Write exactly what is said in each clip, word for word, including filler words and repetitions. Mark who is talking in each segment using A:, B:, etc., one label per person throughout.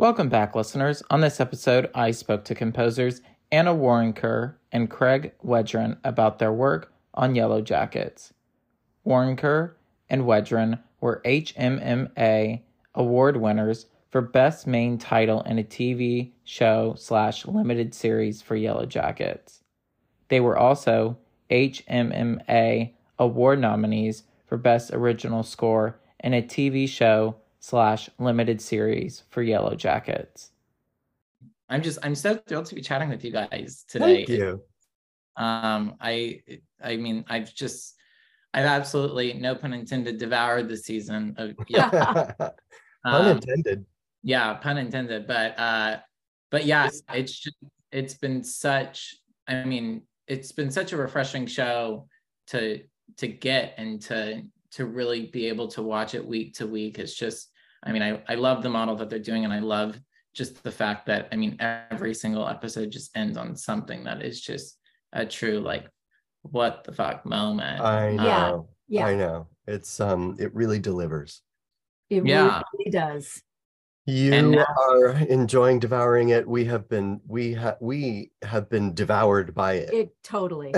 A: Welcome back, listeners. On this episode, I spoke to composers Anna Waronker and Craig Wedren about their work on Yellow Jackets. Waronker and Wedren were H M M A award winners for Best Main Title in a T V show slash limited series for Yellow Jackets. They were also H M M A award nominees for Best Original Score in a T V show slash limited series for Yellow Jackets. I'm just, I'm so thrilled to be chatting with you guys today.
B: Thank you.
A: Um, I, I mean, I've just, I've absolutely, no pun intended, devoured the season of, yeah.
B: Pun
A: um,
B: intended.
A: Yeah, pun intended. But, uh, but yeah, it's just, it's been such, I mean, it's been such a refreshing show to, to get and to, to really be able to watch it week to week. It's just, I mean, I, I love the model that they're doing, and I love just the fact that, I mean, every single episode just ends on something that is just a true, like, what the fuck moment.
B: I know.
C: Yeah.
B: I know. It's um it really delivers.
C: It
A: Yeah.
C: really does.
B: You
A: And now-
B: are enjoying devouring it. We have been we have we have been devoured by it.
C: It totally.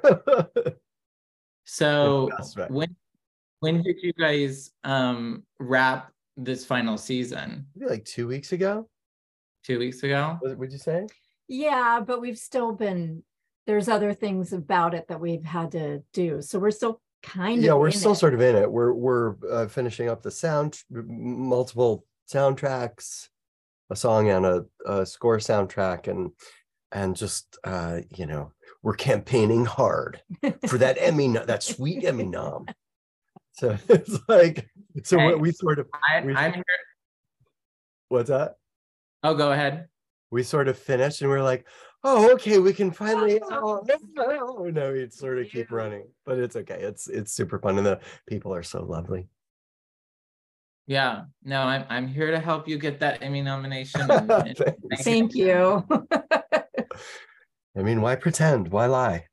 A: So
B: That's right.
A: when when did you guys um wrap this final season?
B: Maybe like two weeks ago.
A: Two weeks ago?
B: What would you say?
C: Yeah, but we've still been, there's other things about it that we've had to do. So we're still kind of
B: Yeah, we're
C: in
B: still
C: it.
B: sort of in it. We're we're uh, finishing up the sound, multiple soundtracks, a song and a, a score soundtrack, and and just uh, you know, we're campaigning hard for that Emmy, no- that sweet Emmy nom. So it's like, so
A: Hey,
B: we, we sort of,
A: I,
B: we,
A: I'm here.
B: what's that?
A: Oh, go ahead.
B: We sort of finished, and we're like, oh, okay, we can finally. Oh no, no, no! We'd sort of keep running, but it's okay. It's it's super fun, and the people are so lovely.
A: Yeah, no, I'm I'm here to help you get that Emmy nomination. And, and
B: Thanks.
C: Thank you.
B: I mean, why pretend? Why lie?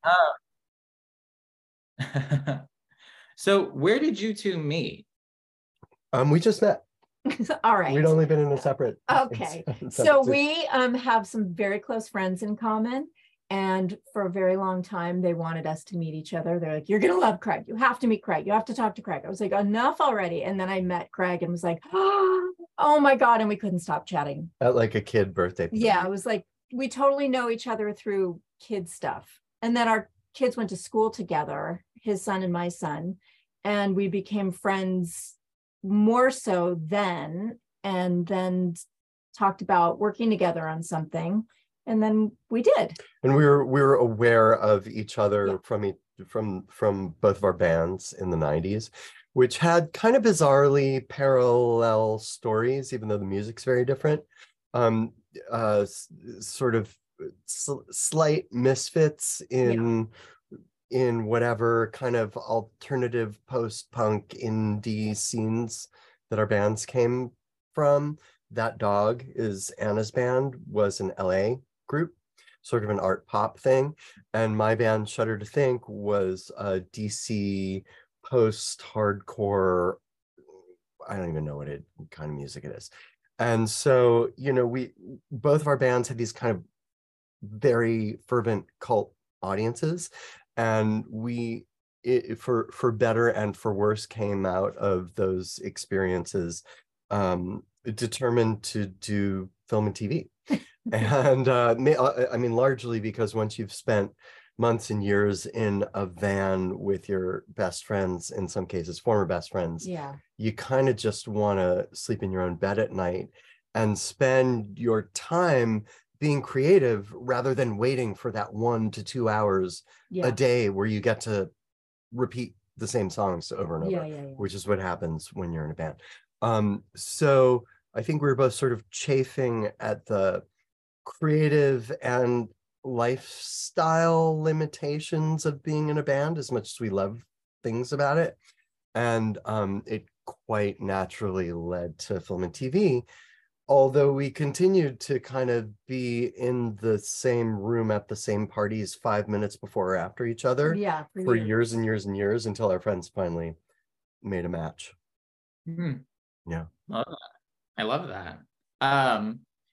A: So where did you two meet?
B: Um, we just met.
C: All right.
B: We'd only been in a separate.
C: Okay.
B: in
C: So
B: separate-
C: we um, have some very close friends in common. And for a very long time, they wanted us to meet each other. They're like, you're going to love Craig. You have to meet Craig. You have to talk to Craig. I was like, enough already. And then I met Craig and was like, oh my God. And we couldn't stop chatting.
B: at like a kid birthday. party.
C: Yeah, it was like, we totally know each other through kid stuff. And then our kids went to school together, his son and my son, and we became friends more so then, and then talked about working together on something. And then we did.
B: And we were we were aware of each other
C: Yeah.
B: from e- from from both of our bands in the nineties, which had kind of bizarrely parallel stories, even though the music's very different. Um, uh, s- sort of sl- slight misfits in in whatever kind of alternative post-punk indie scenes that our bands came from. That Dog is Anna's band, was an L A group, sort of an art pop thing. And my band, Shudder to Think, was a D C post-hardcore, I don't even know what it kind of music it is. And so, you know, we both of our bands had these kind of very fervent cult audiences, and we it, for for better and for worse came out of those experiences um determined to do film and T V. And uh ma- I mean, largely because once you've spent months and years in a van with your best friends, in some cases former best friends,
C: Yeah.
B: you kind of just want to sleep in your own bed at night and spend your time being creative rather than waiting for that one to two hours
C: Yeah.
B: a day where you get to repeat the same songs over and over,
C: Yeah, yeah, yeah.
B: which is what happens when you're in a band. Um, so I think we were both sort of chafing at the creative and lifestyle limitations of being in a band, as much as we love things about it. And um, it quite naturally led to film and T V, although we continued to kind of be in the same room at the same parties five minutes before or after each other
C: Yeah.
B: for years and years and years, until our friends finally made a match.
A: Hmm.
B: Yeah.
A: Love that. I love that. Um,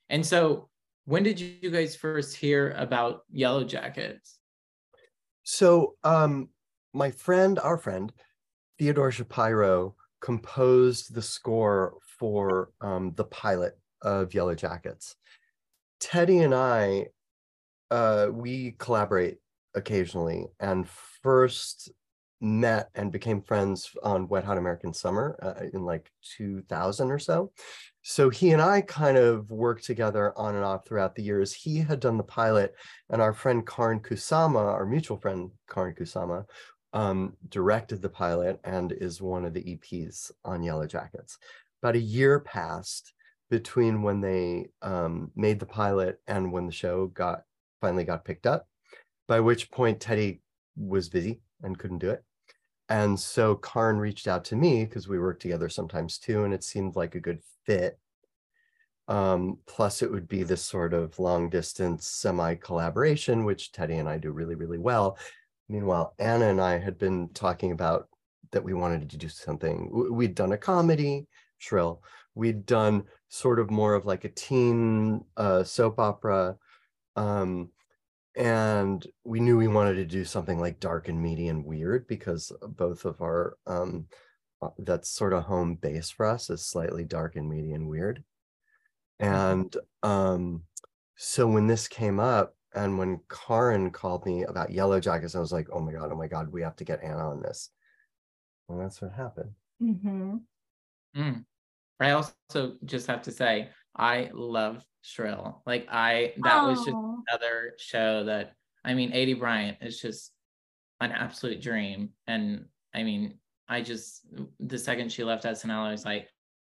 A: And so when did you guys first hear about Yellow Jackets?
B: So um, my friend, our friend, Theodore Shapiro, composed the score for um, the pilot of Yellow Jackets. Teddy and I, uh, we collaborate occasionally, and first met and became friends on Wet Hot American Summer uh, in like two thousand or so. So he and I kind of worked together on and off throughout the years. He had done the pilot, and our friend Karin Kusama, our mutual friend Karin Kusama, um, directed the pilot and is one of the E Ps on Yellow Jackets. About a year passed between when they um, made the pilot and when the show got finally got picked up, by which point Teddy was busy and couldn't do it. And so Karin reached out to me because we work together sometimes too, and it seemed like a good fit. Um, plus it would be this sort of long distance semi-collaboration, which Teddy and I do really, really well. Meanwhile, Anna and I had been talking about that we wanted to do something. We'd done a comedy, Shrill. We'd done sort of more of like a teen uh, soap opera. Um, and we knew we wanted to do something like dark and meaty and weird because both of our, um, that's sort of home base for us is slightly dark and meaty and weird. And um, so when this came up and when Karin called me about Yellow Jackets, I was like, oh my God, oh my God, we have to get Anna on this. And that's what happened.
C: Mm-hmm.
A: Mm. I also just have to say, I love Shrill. Like I, that was just another show that, I mean, Aidy Bryant is just an absolute dream. And I mean, I just, the second she left S N L, I was like,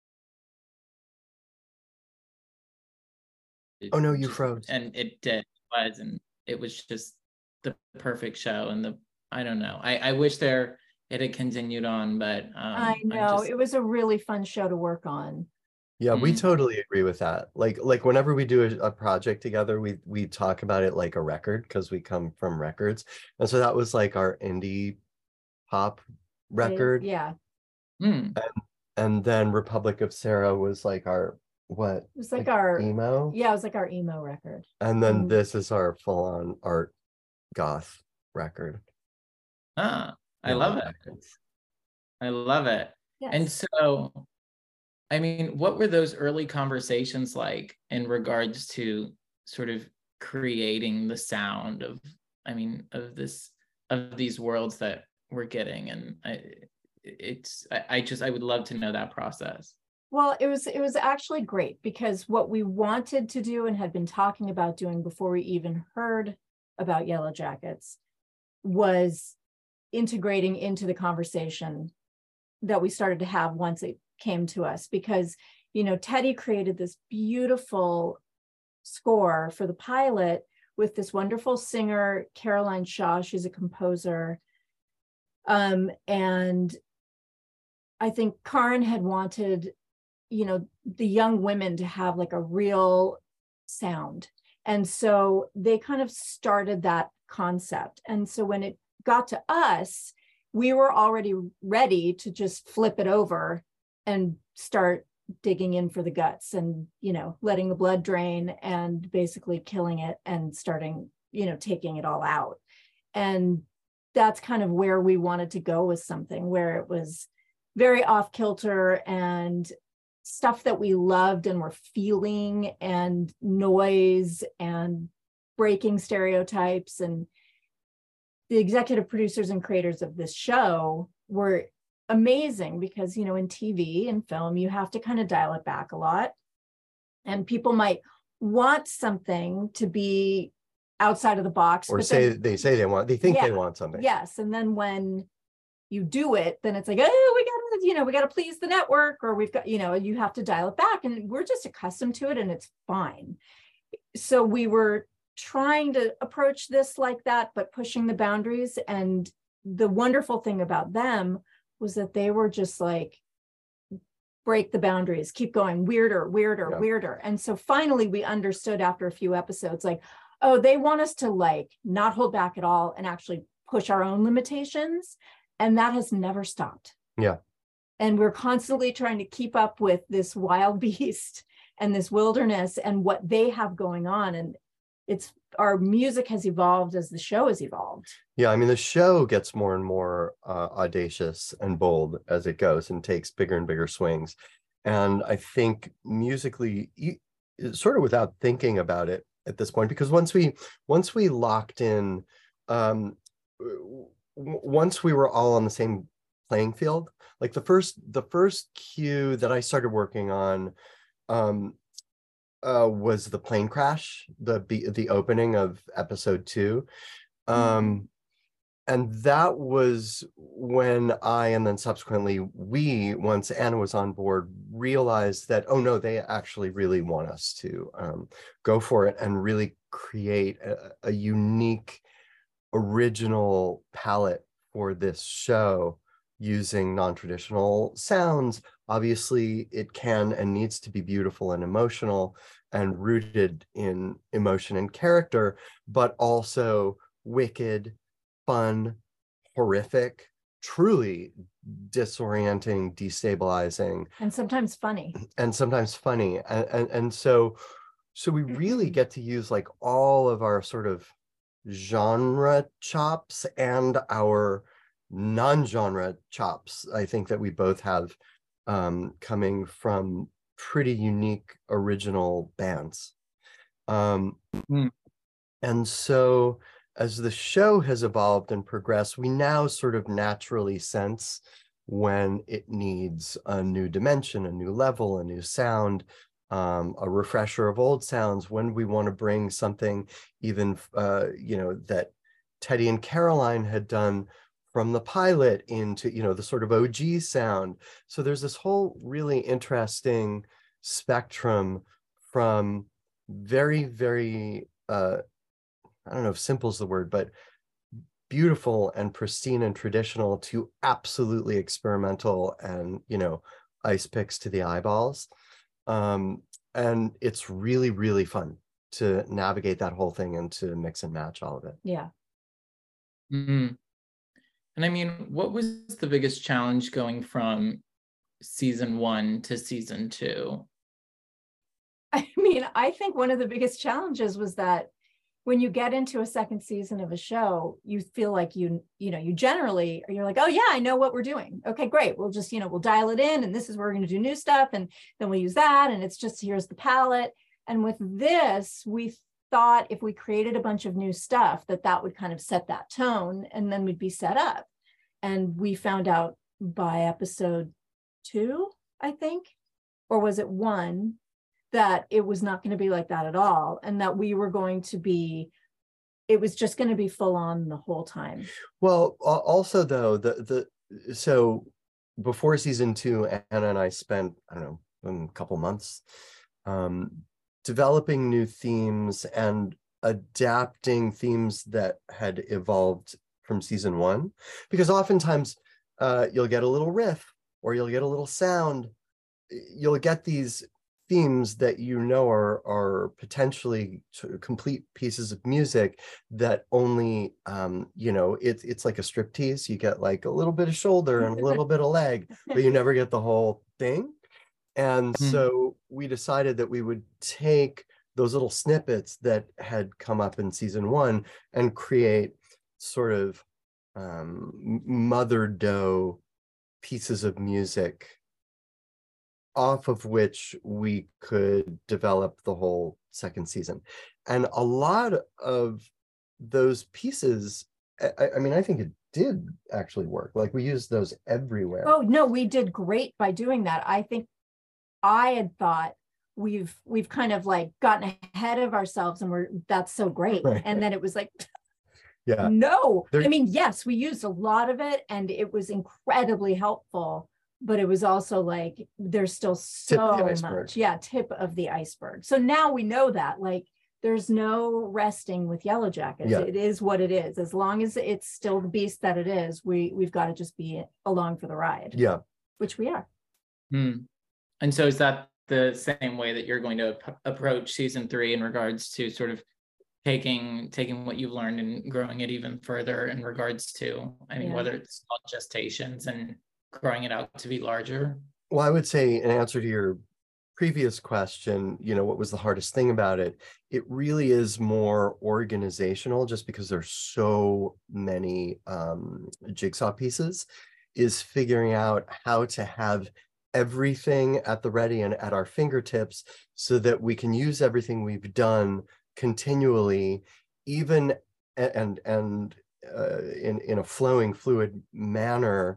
B: oh no, you
A: just,
B: froze.
A: And it did, was, and it was just the perfect show. And the, I don't know, I, I wish there, it had continued on, but um,
C: I know,
A: just,
C: it was a really fun show to work on.
B: Yeah, we
A: Mm.
B: totally agree with that. Like, like whenever we do a, a project together, we we talk about it like a record because we come from records, and so that was like our indie pop record.
C: Yeah.
A: Mm.
B: And, and then Republic of Sarah was like our what?
C: It was like, like our
B: emo.
C: Yeah, it was like our emo record.
B: And then
C: and
B: this is our full-on art goth record.
A: Ah, I love it. Records. I love it. Yes. And so, I mean, what were those early conversations like in regards to sort of creating the sound of, I mean, of this, of these worlds that we're getting? And I, it's, I, I just, I would love to know that process.
C: Well, it was, it was actually great because what we wanted to do and had been talking about doing before we even heard about Yellow Jackets was integrating into the conversation that we started to have once it came to us, because, you know, Teddy created this beautiful score for the pilot with this wonderful singer, Caroline Shaw. She's a composer. Um, and I think Karin had wanted, you know, the young women to have like a real sound. And so they kind of started that concept. And so when it got to us, we were already ready to just flip it over and start digging in for the guts and, you know, letting the blood drain and basically killing it and starting, you know, taking it all out. And that's kind of where we wanted to go with something where it was very off kilter and stuff that we loved and were feeling, and noise and breaking stereotypes. And the executive producers and creators of this show were amazing because, you know, in T V and film, you have to kind of dial it back a lot. And people might want something to be outside of the box.
B: Or say then, they say they want, they think yeah, they want something.
C: Yes. And then when you do it, then it's like, oh, we got to, you know, we got to please the network, or we've got, you know, you have to dial it back. And we're just accustomed to it and it's fine. So we were trying to approach this like that, but pushing the boundaries. And the wonderful thing about them was that they were just like, break the boundaries, keep going, weirder, weirder, yeah. weirder. And so finally we understood after a few episodes, like, oh, they want us to like not hold back at all and actually push our own limitations. And that has never stopped.
B: Yeah.
C: And we're constantly trying to keep up with this wild beast and this wilderness and what they have going on. And it's, our music has evolved as the show has evolved.
B: Yeah, I mean, the show gets more and more uh, audacious and bold as it goes and takes bigger and bigger swings. And I think musically, sort of without thinking about it at this point, because once we once we locked in, um, once we were all on the same playing field, like the first the first cue that I started working on um, uh, was the plane crash, the the opening of episode two. Um, mm-hmm. And that was when I, and then subsequently we, once Anna was on board, realized that, oh no, they actually really want us to um, go for it and really create a, a unique, original palette for this show using non-traditional sounds. Obviously, it can and needs to be beautiful and emotional and rooted in emotion and character, but also wicked, fun, horrific, truly disorienting, destabilizing,
C: and sometimes funny.
B: And sometimes funny. And, and, and so, so we really get to use like all of our sort of genre chops and our non-genre chops. I think that we both have um, coming from pretty unique original bands. Um, mm. And so as the show has evolved and progressed, we now sort of naturally sense when it needs a new dimension, a new level, a new sound, um, a refresher of old sounds, when we want to bring something even, uh, you know, that Teddy and Caroline had done from the pilot into, you know, the sort of O G sound. So there's this whole really interesting spectrum from very, very, uh, I don't know if simple is the word, but beautiful and pristine and traditional to absolutely experimental and, you know, ice picks to the eyeballs. Um, and it's really, really fun to navigate that whole thing and to mix and match all of it.
C: Yeah.
A: Mm-hmm. And I mean, what was the biggest challenge going from season one to season two?
C: I mean, I think one of the biggest challenges was that when you get into a second season of a show, you feel like you, you know, you generally, you're like, oh yeah, I know what we're doing. Okay, great. We'll just, you know, we'll dial it in and this is where we're going to do new stuff. And then we'll use that. And it's just, here's the palette. And with this, we thought if we created a bunch of new stuff, that that would kind of set that tone and then we'd be set up. And we found out by episode two, I think, or was it one, that it was not going to be like that at all. And that we were going to be, it was just going to be full on the whole time.
B: Well, also though, the, the, so before season two, Anna and I spent, I don't know, a couple months um, developing new themes and adapting themes that had evolved from season one, because oftentimes uh, you'll get a little riff or you'll get a little sound. You'll get these themes that you know are are potentially complete pieces of music that only um you know it's it's like a striptease. You get like a little bit of shoulder and a little bit of leg, but you never get the whole thing. And mm. so we decided that we would take those little snippets that had come up in season one and create sort of um mother dough pieces of music off of which we could develop the whole second season. And a lot of those pieces, I, I mean, I think it did actually work. Like we used those everywhere.
C: Oh, no, we did great by doing that. I think I had thought we've we've kind of like gotten ahead of ourselves and we're, that's so great. Right. And then it was like,
B: yeah,
C: no, there, I mean, yes, we used a lot of it and it was incredibly helpful. But it was also like, there's still so much. Yeah, tip of the iceberg. So now we know that, like, there's no resting with Yellow Jackets. Yeah. It is what it is. As long as it's still the beast that it is, we, we've got to just be along for the ride.
B: Yeah.
C: Which we are.
A: Hmm. And so is that the same way that you're going to ap- approach season three in regards to sort of taking taking what you've learned and growing it even further in regards to, I mean, yeah. whether it's small gestations and growing it out to be larger?
B: Well, I would say in answer to your previous question, you know, what was the hardest thing about it? It really is more organizational, just because there's so many um, jigsaw pieces, is figuring out how to have everything at the ready and at our fingertips so that we can use everything we've done continually, even and and uh, in in a flowing, fluid manner,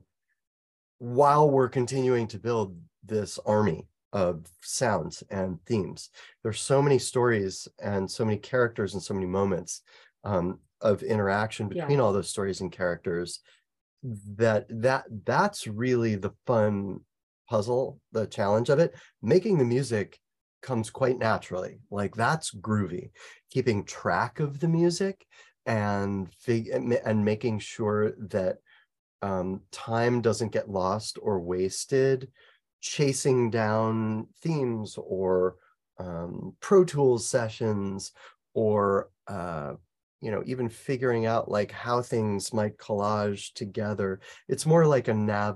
B: while we're continuing to build this army of sounds and themes. There's so many stories and so many characters and so many moments um, of interaction between
C: Yeah.
B: all those stories and characters, that that that's really the fun puzzle, the challenge of it. Making the music comes quite naturally. Like, that's groovy. Keeping track of the music and fig- and making sure that um, time doesn't get lost or wasted chasing down themes or um, Pro Tools sessions, or uh, you know, even figuring out like how things might collage together. It's more like a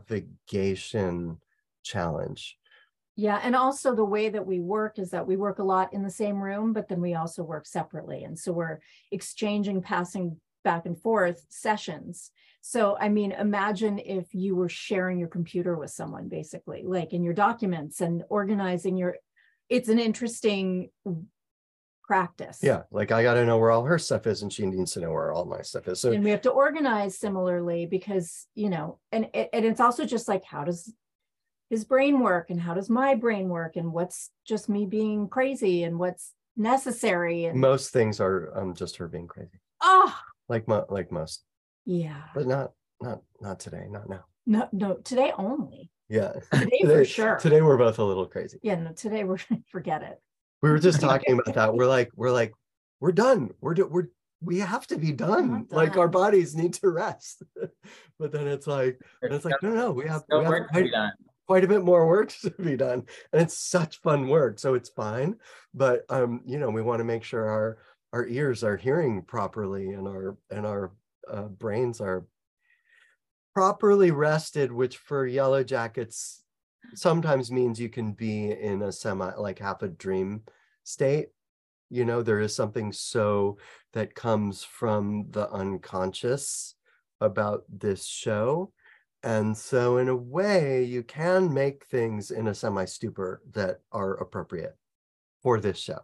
B: navigation challenge.
C: Yeah, and also the way that we work is that we work a lot in the same room, but then we also work separately. And so we're exchanging, passing back and forth sessions. So, I mean, imagine if you were sharing your computer with someone, basically, like in your documents and organizing your, it's an interesting practice.
B: Yeah, like I got to know where all her stuff is, and she needs to know where all my stuff is. So,
C: and we have to organize similarly because, you know, and, and it's also just like, how does his brain work and how does my brain work, and what's just me being crazy and what's necessary. And
B: most things are um, just her being crazy.
C: Oh,
B: like mo- like most.
C: Yeah.
B: But not not not today, not now.
C: No, no, today only.
B: Yeah.
C: Today,
B: today,
C: for sure.
B: Today we're both a little crazy.
C: Yeah, no, today we're forget it.
B: We were just talking about that. We're like, we're like, we're done. We're do- we're we have to be done.
C: done.
B: Like, our bodies need to rest. But then it's like, and it's like, no, no, we have, we have
A: work to be done.
B: quite a bit more work to be done, and it's such fun work, so it's fine. But um, you know, we want to make sure our our ears are hearing properly, and our and our uh, brains are properly rested, which for Yellow Jackets sometimes means you can be in a semi, like half a dream state. You know, there is something so that comes from the unconscious about this show. And so in a way, you can make things in a semi-stupor that are appropriate for this show.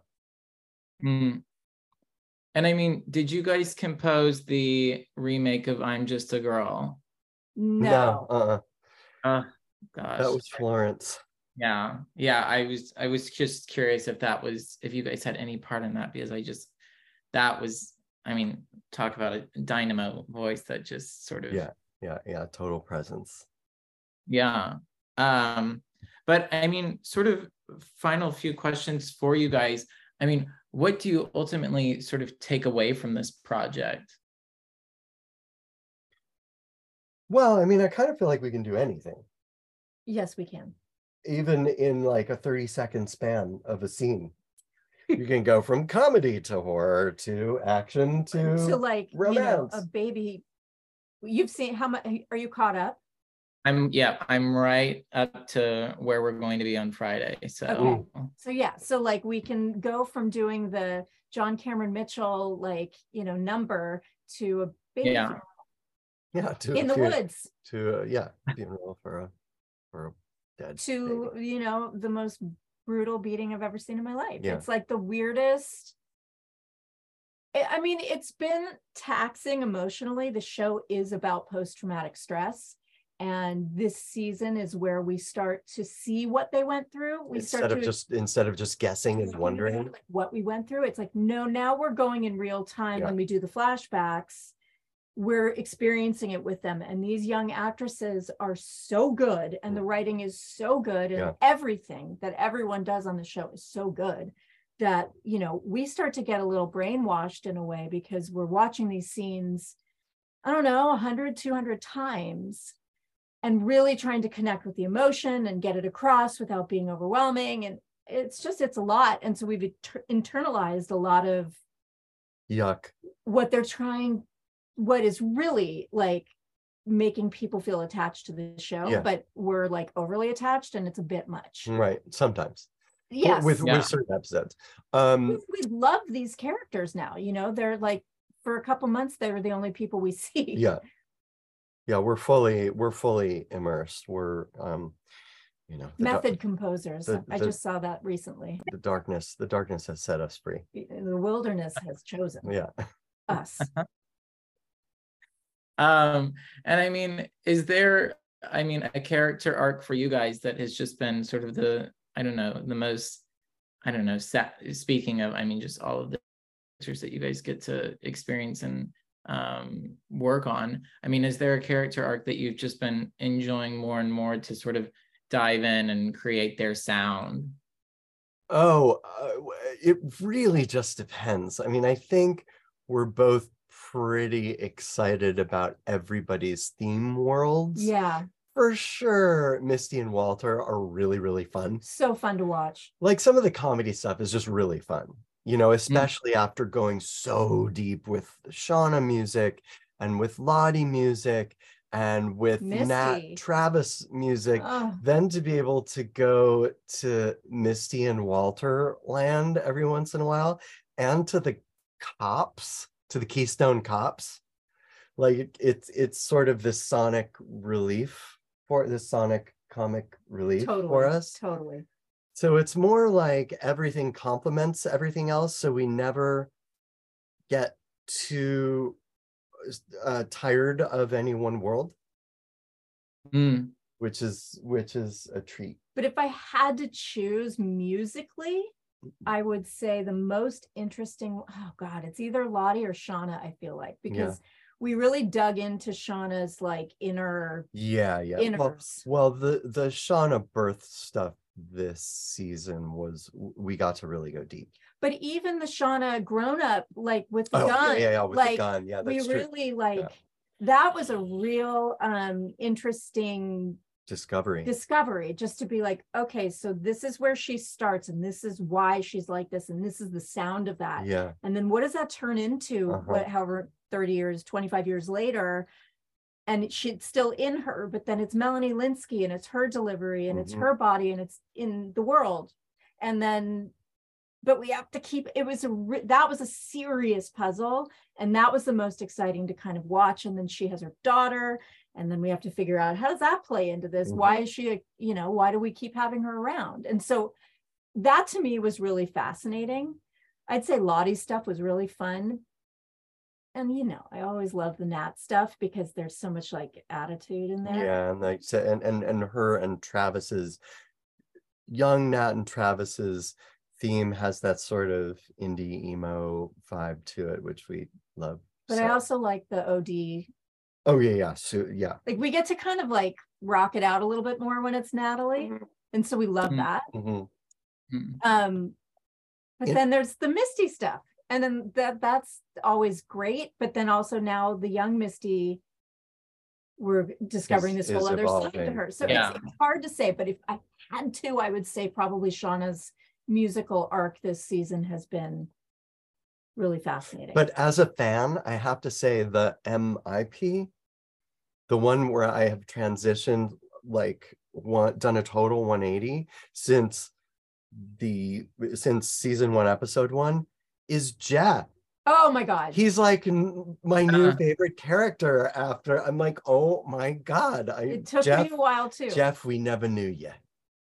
A: Mm. And I mean, did you guys compose the remake of I'm Just a Girl?
C: No.
B: No, uh-uh.
A: Oh, gosh.
B: That was Florence.
A: Yeah. Yeah. I was, I was just curious if that was, if you guys had any part in that, because I just, that was, I mean, talk about a dynamo voice that just sort of.
B: Yeah. Yeah. Yeah. Total presence.
A: Yeah. Um, but I mean, sort of final few questions for you guys. I mean, what do you ultimately sort of take away from this project?
B: Well, I mean, I kind of feel like we can do anything.
C: Yes, we can.
B: Even in like a thirty second span of a scene. You can go from comedy to horror to action to,
C: to like,
B: romance.
C: You know, a baby. You've seen how much, are you caught up?
A: I'm, yeah, I'm right up to where we're going to be on Friday. So,
C: okay. So yeah, so like we can go from doing the John Cameron Mitchell, like, you know, number to a baby.
A: Yeah.
C: Funeral.
B: Yeah. To
C: in the
B: funeral,
C: woods.
B: To, uh, yeah, funeral for a, for a dead
C: to,
B: baby.
C: You know, the most brutal beating I've ever seen in my life.
B: Yeah.
C: It's like the weirdest. I mean, it's been taxing emotionally. The show is about post-traumatic stress. And this season is where we start to see what they went through. We
B: instead
C: start
B: of
C: to,
B: just instead of just guessing and wondering
C: what we went through. It's like, no, now we're going in real time.
B: Yeah.
C: When we do the flashbacks, we're experiencing it with them. And these young actresses are so good, and the writing is so good, and
B: Yeah.
C: everything that everyone does on the show is so good that, you know, we start to get a little brainwashed in a way, because we're watching these scenes, I don't know, one hundred, two hundred times, and really trying to connect with the emotion and get it across without being overwhelming. And it's just, it's a lot. And so we've inter- internalized a lot of
B: yuck
C: what they're trying, what is really like making people feel attached to the show,
B: Yeah.
C: but we're like overly attached, and it's a bit much.
B: right sometimes
C: yes,
B: with
A: Yeah.
B: with certain episodes. Um,
C: we, we love these characters now. You know, they're like, for a couple months they were the only people we see.
B: yeah, yeah, we're fully we're fully immersed. We're um, you know, the, da-
C: Method composers.
B: the-
C: I
B: the-
C: just saw that recently.
B: the darkness, the darkness has set us free.
C: The wilderness has chosen
B: Yeah.
C: us.
A: Um, and I mean, is there, I mean, a character arc for you guys that has just been sort of the, I don't know, the most, I don't know, sa- speaking of, I mean, just all of the characters that you guys get to experience and um, work on. I mean, is there a character arc that you've just been enjoying more and more to sort of dive in and create their sound?
B: Oh, uh, it really just depends. I mean, I think we're both pretty excited about everybody's theme worlds.
C: Yeah,
B: For sure, Misty and Walter are really, really fun.
C: so fun to watch.
B: Like some of the comedy stuff is just really fun, you know, especially after going so deep with Shauna music and with Lottie music and with Nat
C: Misty.
B: Travis music.
C: Oh,
B: Then to be able to go to Misty and Walter land every once in a while, and to the cops, to the Keystone Cops, like it's it's sort of this sonic relief for this sonic comic relief
C: totally.
B: for us.
C: Totally.
B: So it's more like everything complements everything else, so we never get too uh, tired of any one world.
A: Mm.
B: which is which is a treat.
C: But if I had to choose musically, I would say the most interesting, oh God, it's either Lottie or Shauna, I feel like, because yeah. we really dug into Shauna's like inner
B: yeah, yeah.
C: inners.
B: Well, well, the the Shauna birth stuff this season was, we got to really go deep.
C: But even the Shauna grown up, like with the
B: oh,
C: gun,
B: yeah, yeah, with
C: like
B: the gun. Yeah, that's
C: we
B: true.
C: really like
B: yeah.
C: that was a real um interesting
B: discovery
C: discovery just to be like, okay, so this is where she starts and this is why she's like this and this is the sound of that.
B: Yeah.
C: And then what does that turn into?
B: Uh-huh.
C: What, however thirty years, twenty-five years later, and she's still in her, but then it's Melanie Lynskey and it's her delivery and mm-hmm. it's her body and it's in the world. And then but we have to keep, it was a, that was a serious puzzle. And that was the most exciting to kind of watch. And then she has her daughter, and then we have to figure out, how does that play into this? Mm-hmm. Why is she, a, you know, why do we keep having her around? And so that to me was really fascinating. I'd say Lottie's stuff was really fun. And, you know, I always love the Nat stuff because there's so much like attitude in there.
B: Yeah. And like, and, and, and her and Travis's, young Nat and Travis's theme has that sort of indie emo vibe to it, which we love.
C: But so. I also like the O D.
B: Oh yeah, yeah, so yeah.
C: Like we get to kind of like rock it out a little bit more when it's Natalie, mm-hmm. and so we love mm-hmm. that. Mm-hmm. Um, but it, then there's the Misty stuff, and then that that's always great. But then also now the young Misty, we're discovering is, this whole other evolving. Side to her. So yeah. it's, it's hard to say. But if I had to, I would say probably Shauna's musical arc this season has been really fascinating.
B: But as a fan, I have to say the M I P, the one where I have transitioned, like one, done a total one eighty since the since season one, episode one, is Jeff.
C: Oh my God.
B: He's like my new uh, favorite character after, I'm like, oh my God. I,
C: it took
B: Jeff,
C: me a while too.
B: Jeff, we never knew yet.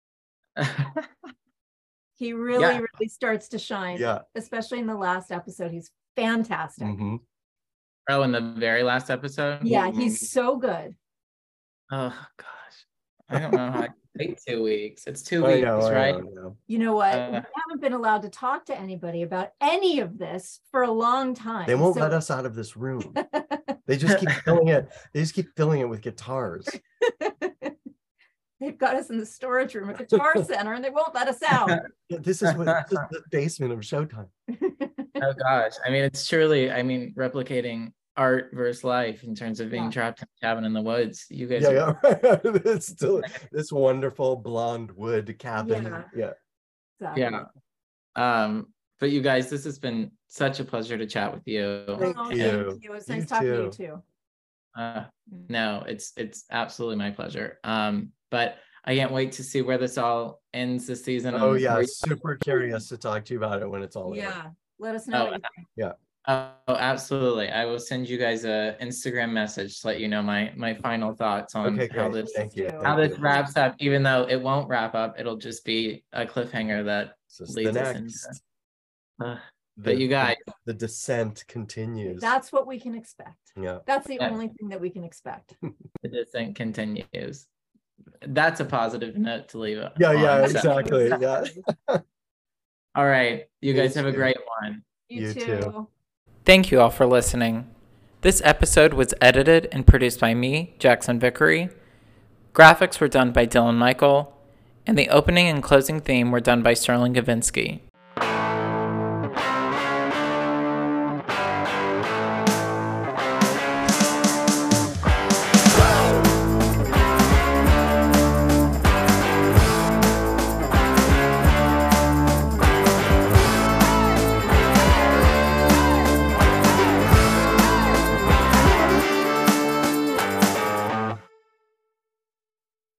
C: He really, yeah. really starts to shine.
B: Yeah.
C: Especially in the last episode. He's fantastic.
B: Mm-hmm.
A: Oh, in the very last episode?
C: Yeah, mm-hmm. he's so good.
A: Oh, gosh. I don't know how I take two weeks. It's two I weeks, know, right?
B: Know, know.
C: You know what? Uh, we haven't been allowed to talk to anybody about any of this for a long time.
B: They won't so... let us out of this room. They just keep filling it. They just keep filling it with guitars.
C: They've got us in the storage room at Guitar Center and they won't let us out.
B: Yeah, this is what this is the basement of Showtime.
A: Oh gosh. I mean, it's truly, I mean, replicating art versus life in terms of being yeah. trapped in a cabin in the woods. You guys
B: Yeah, are... yeah. It's still this wonderful blonde wood cabin.
C: Yeah.
B: Yeah.
C: Exactly.
A: Yeah. Um, but you guys, this has been such a pleasure to chat with you.
B: Thank
C: oh,
B: you.
C: Thank you. It's nice you talking too. to you too.
A: Uh, no, it's it's absolutely my pleasure. Um, but I can't wait to see where this all ends this season.
B: Oh
A: and
B: yeah,
A: where-
B: super curious to talk to you about it when it's all over.
C: Yeah. Let us know.
A: Oh,
C: what you think.
B: Yeah.
A: Oh, absolutely. I will send you guys a Instagram message to let you know my my final thoughts on
B: Okay,
A: how
B: great.
A: this
B: Thank you.
C: how
A: how
B: Thank
A: this
B: you.
A: wraps up, even though it won't wrap up. It'll just be a cliffhanger that
B: This is
A: leads
B: the
A: us
B: next.
A: into. Uh,
B: The-
A: but you guys,
B: the descent continues.
C: That's what we can expect.
B: yeah.
C: That's the
A: Yeah.
C: only thing that we can expect.
A: the descent continues. That's a positive note to leave it.
B: Yeah, yeah,
A: on, so-
B: exactly. Yeah.
A: All right. You
B: You
A: guys have a
B: too.
A: great one.
C: You,
B: You
C: too.
B: too.
A: Thank you all for listening. This episode was edited and produced by me, Jackson Vickery. Graphics were done by Dylan Michael, and the opening and closing theme were done by Sterling Gavinsky.